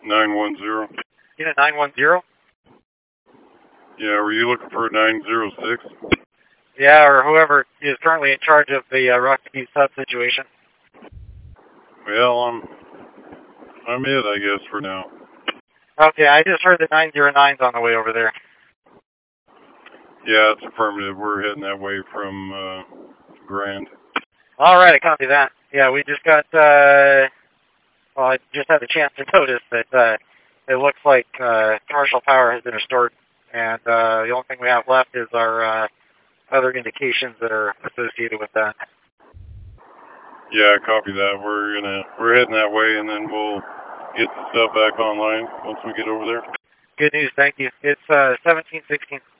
910. Unit 910? Yeah, were you looking for 906? Yeah, or whoever is currently in charge of the Rocky Beach sub situation. Well, I'm it, I guess, for now. Okay, I just heard that 909's on the way over there. Yeah, it's affirmative. We're heading that way from Grand. All right, I copy that. Yeah, we just got, well, I just had the chance to notice that it looks like commercial power has been restored, and the only thing we have left is our other indications that are associated with that. Yeah, copy that. We're heading that way, and then we'll get the stuff back online once we get over there. Good news, thank you. It's 1716.